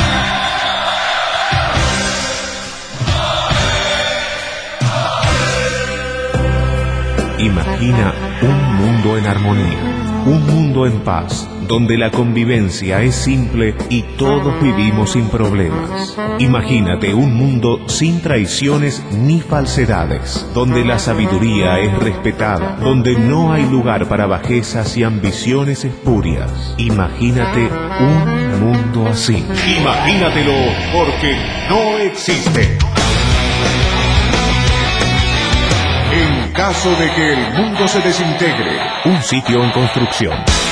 Imagina un mundo en armonía, un mundo en paz, donde la convivencia es simple y todos vivimos sin problemas. Imagínate un mundo sin traiciones ni falsedades, donde la sabiduría es respetada, donde no hay lugar para bajezas y ambiciones espurias. Imagínate un mundo así. Imagínatelo, porque no existe. En caso de que el mundo se desintegre, un sitio en construcción.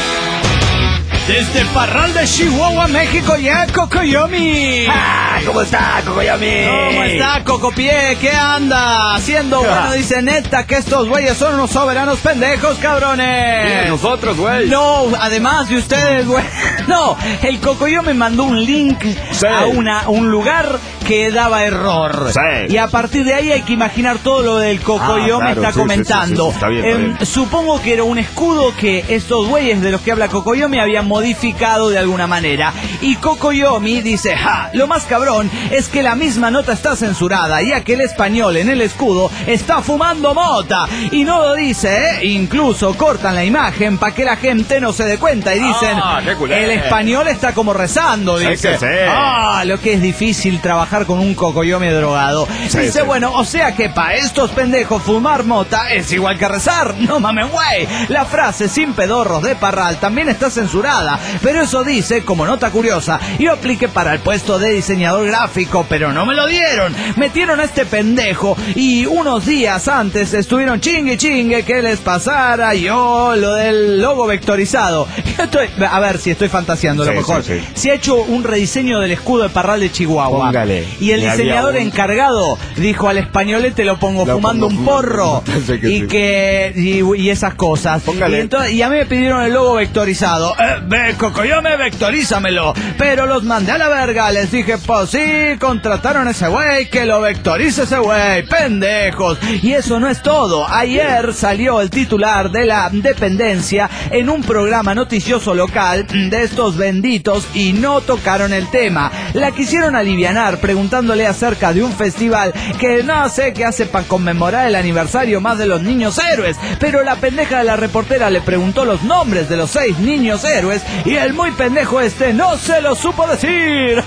Desde Parral de Chihuahua, México, ya Cocoyomi. Ah, ¿cómo está, Cocoyomi? ¿Cómo está, Cocopié? ¿Qué anda haciendo? Bueno, dice neta que estos güeyes son unos soberanos pendejos, cabrones. ¿Y nosotros, güey? No, además de ustedes, güey. No, el Cocoyomi mandó un link Sí. a una, un lugar que daba error. Sí. Y a partir de ahí hay que imaginar todo lo del Cocoyomi Ah, claro, está sí, sí, comentando. sí, sí, está bien, está Em, bien. Supongo que era un escudo que estos güeyes de los que habla Cocoyomi habían modificado de alguna manera. Y Cocoyomi dice, ja, lo más cabrón es que la misma nota está censurada, ya que el español en el escudo está fumando mota. Y no lo dice, ¿eh? Incluso cortan la imagen para que la gente no se dé cuenta y dicen, Ah, qué culé. el español está como rezando, Sí dice. que sí. Ah, lo que es difícil trabajar con un Cocoyomi drogado. Sí, dice, sí. bueno, o sea que para estos pendejos fumar mota es igual que rezar. No mames, güey. La frase sin pedorros de Parral también está censurada, pero eso dice, como nota curiosa, yo apliqué para el puesto de diseñador gráfico, pero no me lo dieron. Metieron a este pendejo y unos días antes estuvieron chingue chingue que les pasara yo lo del logo vectorizado. Yo estoy, a ver si estoy fantaseando a lo Sí, mejor. sí, sí. Se ha hecho un rediseño del escudo de Parral de Chihuahua. Póngale. Y el Y había diseñador un- encargado dijo al españolete lo pongo Lo fumando pongo un fumando. porro Sí que y sí. que y, y esas cosas. Póngale. Y, entonces, y a mí me pidieron el logo vectorizado. Eh, ve, Cocoyomi, vectorízamelo. Pero los mandé a la verga. Les dije, pues sí, contrataron a ese güey, que lo vectorice ese güey. Pendejos. Y eso no es todo. Ayer salió el titular de la dependencia en un programa noticioso local de estos benditos y no tocaron el tema. La quisieron alivianar preguntándole acerca de un festival que no sé qué hace para conmemorar el aniversario más de los niños héroes, pero la pendeja de la reportera le preguntó los nombres de los seis niños héroes y el muy pendejo este no se lo supo decir.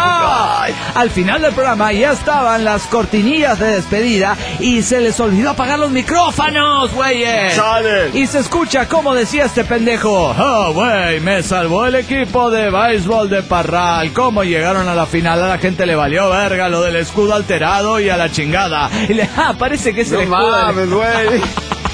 Al final del programa ya estaban las cortinillas de despedida y se les olvidó apagar los micrófonos, güeyes. Chale. Y se escucha como decía este pendejo, oh, güey, me salvó el equipo de béisbol de Parral. ¿Cómo llegaron a la final? A la gente le valió verga lo del escudo alterado y a la chingada. Y le, ah, parece que es el No escudo del- mames, güey.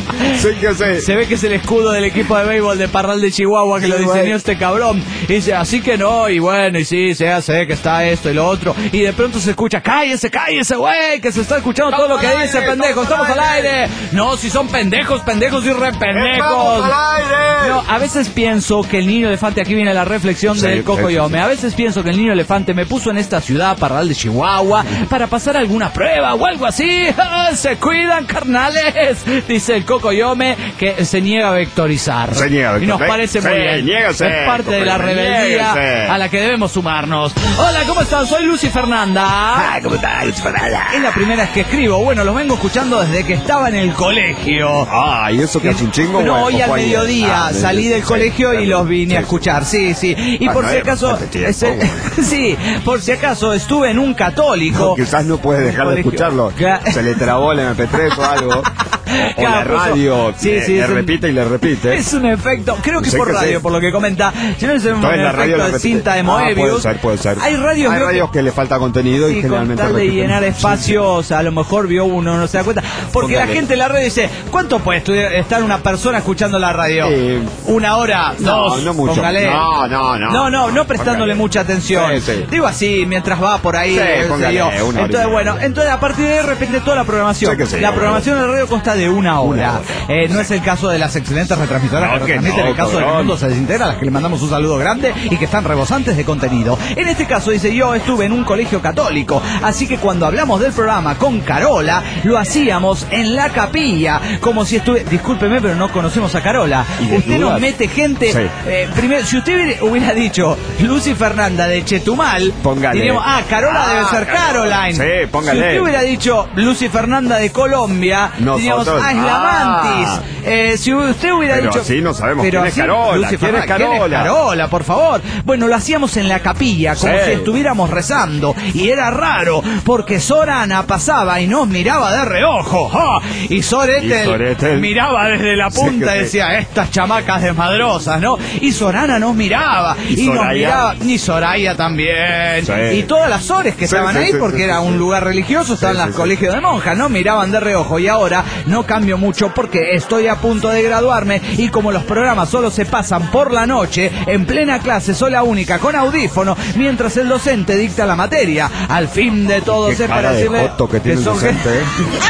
Sí, que sé. Se ve que es el escudo del equipo de béisbol de Parral de Chihuahua que lo diseñó este cabrón. Y dice, así que no, y bueno, y sí, se hace que está esto y lo otro. Y de pronto se escucha, cállese, cállese, güey, que se está escuchando todo lo que dice, pendejo, estamos al aire. No, si son pendejos, pendejos y re pendejos. No, a veces pienso que el niño elefante, aquí viene la reflexión Sí, del Coco sí, Yome. sí. A veces pienso que el niño elefante me puso en esta ciudad, Parral de Chihuahua, para pasar alguna prueba o algo así. Se cuidan, carnales, dice el Coco Yome, que se niega a vectorizar. Se niega a Y nos vectorizar. parece muy Sí, bien. niégase, Es parte de la Coco, rebeldía niégase. a la que debemos sumarnos. Hola, ¿cómo están? Soy Lucy Fernanda. Ah, ¿cómo estás, Lucy Fernanda? Es la primera vez que escribo. Bueno, los vengo escuchando desde que estaba en el colegio. Ah, ¿y eso que hace un chingo? No, Bueno, hoy o al fue ayer. mediodía Ah, salí del sí, colegio sí, y los sí, vine a sí, escuchar, sí, sí. Y Ah, por no si hay acaso, bastante tiempo, ese- bueno. sí, por si acaso estuve en un católico. No, quizás no puedes dejar de Colegio. escucharlo. Cla- Se le trabó el eme pe tres o algo. O, o Claro, la puso- radio sí, le, sí, le es un- repite y le repite. Es un efecto, creo que Sí por que radio, sí. por lo que comenta. Si no es un Entonces la radio efecto le de repite. cinta de Ah, Moebius. puede ser, puede ser. Hay radios, Hay creo radios que le falta contenido y Sí, con generalmente tal de repiten. llenar espacios, a lo mejor vio uno, no se da cuenta. Porque Póngale. la gente en la radio dice, ¿cuánto puede estudiar- estar una persona escuchando la radio? Eh, Una hora, no, dos, no mucho. póngale. No, no, no. No, no, no prestándole Póngale. mucha atención. Sí, sí. Digo así, mientras va por ahí. Sí, qué sé póngale, yo. una hora y Entonces, media. bueno, entonces a partir de ahí repite toda la programación. Sí que sí, la obvio. programación de la radio consta de una hora. Una hora. Eh, no es el caso de las excelentes retransmisoras No, que que retransmiten no, el caso del cabrón. mundo se desintegra, a las que le mandamos un saludo grande y que están rebosantes de contenido. En este caso dice, yo estuve en un colegio católico, así que cuando hablamos del programa con Carola, lo hacíamos en la capilla, como si estuve, discúlpeme, pero no conocemos a Carola. ¿Y de Usted nos dudas? mete gente, Sí. eh, primero, si usted hubiera- hubiera dicho Lucy Fernanda de Chetumal, Póngale. diríamos, ah, Carola Ah, debe ser Caroline. sí, póngale. Si usted hubiera dicho Lucy Fernanda de Colombia, diríamos, Nosotros- ah, es la ah. Mantis. Eh, si usted hubiera Pero dicho... así no sabemos quién es así, Carola, Lucy quién es Fernanda, ¿quién es Carola? Carola, por favor? Bueno, lo hacíamos en la capilla, como Sí. si estuviéramos rezando. Y era raro, porque Sorana pasaba y nos miraba de reojo. ¡Ja! Y Soretel, Y Soretel. miraba desde la Sí, punta que y sí. decía, estas chamacas desmadrosas, ¿no? Y Sorana nos miraba. Y Y, nos Soraya. miraba. Y Soraya también. Sí. Y todas las Sores que Sí, estaban sí, ahí, sí, porque sí, era sí, un sí. lugar religioso, estaban Sí, los sí, sí. colegios de monjas, ¿no? Miraban de reojo. Y ahora no cambio mucho porque estoy a punto de graduarme y como los programas solo se pasan por la noche, en plena clase sola única con audífono, mientras el docente dicta la materia. Al fin de todo Qué es para cara de decirle joto que tiene el son docente, ¿eh?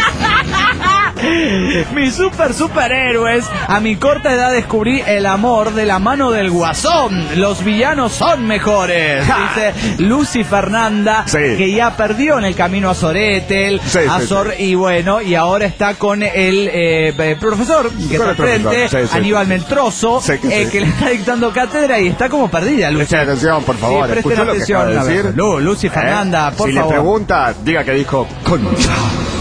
mis super superhéroes. A mi corta edad descubrí el amor de la mano del Guasón. Los villanos son mejores, dice Lucy Fernanda, Sí. que ya perdió en el camino a Soretel, Sí, a sí, Sor, y bueno, y ahora está con el eh, eh, profesor que Con está el al frente, profesor, sí, sí, Aníbal sí. Meltroso, Sí, que eh, sí. que le está dictando cátedra y está como perdida, Lucy. Presten atención, por favor. Sí, presten ¿Escuchó lo que atención, acaba de a ver. decir? Lu- Lucy ¿Eh? Fernanda, por si favor. le pregunta, diga que dijo concha.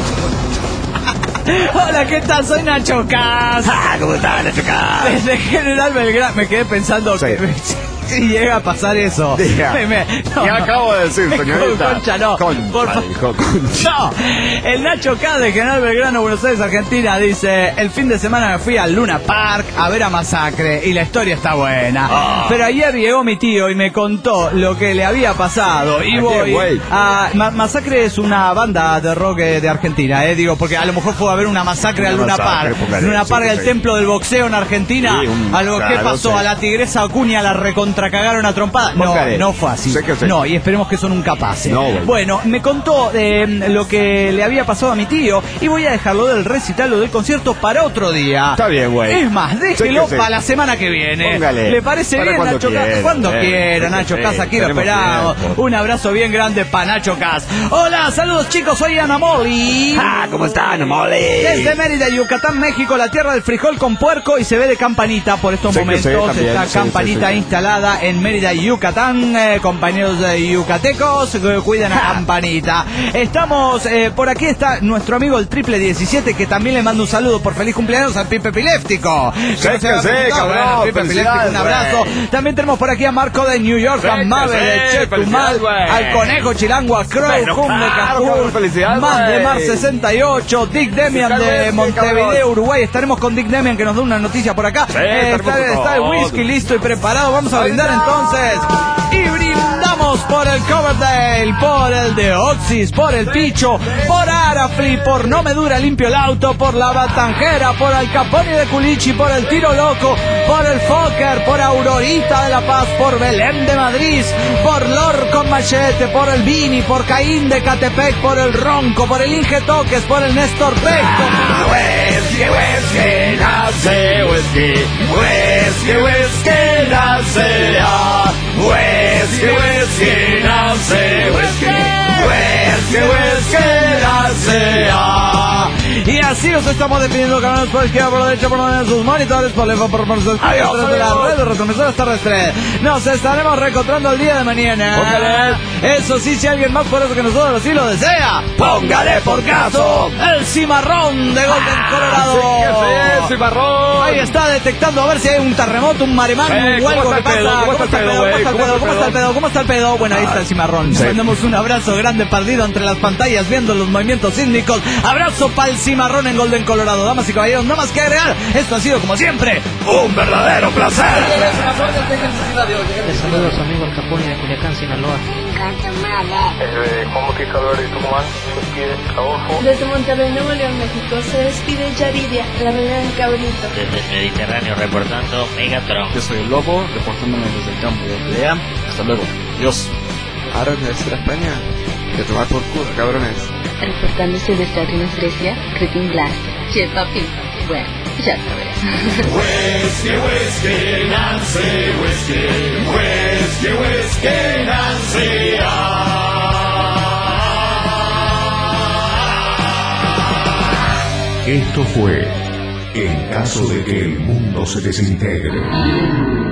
Hola, ¿qué tal? Soy Nacho Cas. Ah, ¿cómo está, Nacho Cas? Desde General Belgrano me quedé pensando Sí. que si llega a pasar eso. Diga. Me- me- no, ¿Qué no. acabo de decir, Me- señorita? Concha, no. Concha, Por fa- dijo, concha. No, el Nacho K de General Belgrano, Buenos Aires, Argentina, dice: el fin de semana me fui al Luna Park a ver a Masacre y la historia está buena. Ah. Pero ayer llegó mi tío y me contó lo que le había pasado. Y ¿A voy qué, güey? a. Ma- Masacre es una banda de rock eh, de Argentina, eh, digo, porque a lo mejor fue a ver una masacre al Una Luna masacre, Park. póngale, Luna sí, Park, sí, el sí. templo del boxeo en Argentina. Sí, un- Algo que claro, pasó sí. a la tigresa Acuña, la recontracagaron a trompada. No, Póngale. no fue así. Sé que sí. No, y esperemos que eso nunca pase. No, güey. Bueno, me contó eh, lo que le había pasado a mi tío y voy a dejarlo del recital o del concierto para otro día. Está bien, güey. Es más, déjelo Sé que sí. para la semana que viene. Póngale. ¿Le parece Para bien, cuando Nacho Cas? quiera, Cuando eh. quiera, Sí, Nacho sí, Cas, aquí lo tenemos esperamos. tiempo. Un abrazo bien grande para Nacho Cas. Hola, saludos chicos, soy Ana Molly. Ah, ¿cómo están, Mole? Desde Mérida, Yucatán, México, la tierra del frijol con puerco y se ve de Campanita por estos Sí que momentos. sí, también, Está sí, Campanita sí, sí. instalada en Mérida, Yucatán. Eh, compañeros de yucatecos, que cuiden a Campanita. Estamos, eh, por aquí está nuestro amigo el Triple diecisiete, que también le mando un saludo por feliz cumpleaños al Pipe Piléptico. Sí No se que va a sí, presentar. cabrón, Bueno, Pipe Piléptico, un felicidades, abrazo. güey. También tenemos por aquí a Marco de New York, Sí a que Mave sí, de Chetumal, felicidades, güey. al Conejo Chilango, a Crow, Bueno, Cum de claro, Cajún, felicidades, más de güey. Mar sesenta y ocho, Dick Demian de Fiscalmente, Montevideo, cabrón. Uruguay. Estaremos con Dick Demian, que nos da una noticia por acá. Sí, Eh, estaremos está, con está el todo. whisky listo y preparado. Vamos a brindar entonces. Y brindamos por el Coverdale, por el de Oxys, por el Picho, por Garafli, por No Me Dura Limpio el Auto, por La Batanjera, por Al Capone de Culichi, por El Tiro Loco, por El Fokker, por Aurorita de La Paz, por Belén de Madrid, por Lor con Machete, por El Vini, por Caín de Catepec, por El Ronco, por El Inge Toques, por el Néstor Pecto. Whisky, whisky, nace, whisky, whisky, whisky, nace, ah. Whisky, whisky, nace, whisky, whisky, whisky, nace, ah. Y así nos estamos definiendo, caminos por izquierda, por derecha, por donde sus monitores, por lejos, por por sus de la red de retransmisoras terrestres. Nos estaremos reencontrando el día de mañana. Póngale. Eso sí, si alguien más por eso que nosotros así lo desea, póngale por caso el cimarrón de Golden, ah, Colorado. Sí, ese es cimarrón. Ahí está detectando a ver si hay un terremoto, un maremango, eh, un algo que pasa. ¿Cómo está el pedo? ¿Cómo está el pedo? ¿Cómo está el pedo? ¿Cómo está el pedo? Bueno, ahí está el cimarrón. Sí. Mandamos un abrazo grande perdido entre las pantallas viendo los movimientos sísmicos. Abrazo para el cimarrón en Golden, Colorado. Damas y caballeros, no más que agregar. Esto ha sido, como siempre, un verdadero placer. Les saludo a su amigo Al Capone de Culiacán, Sinaloa. Desde Juan Bautista Álvarez de Tucumán, se despide Adolfo. Desde Monterrey, Nuevo León, México, se despide Yaridia, la reina del cabrito. Desde el Mediterráneo, reportando Megatron. Yo soy el Lobo, reportándome desde el campo de pelea. Hasta luego. Dios. Ahora me decir a España que tomar por culo, cabrones. Reportándose desde Atenas, Grecia, Cretin Blast. Che, papi. Bueno, ya sabes. Whiskey, whiskey, Nancy, whiskey, whiskey, whiskey, Nancy. Esto fue En caso de que el mundo se desintegre.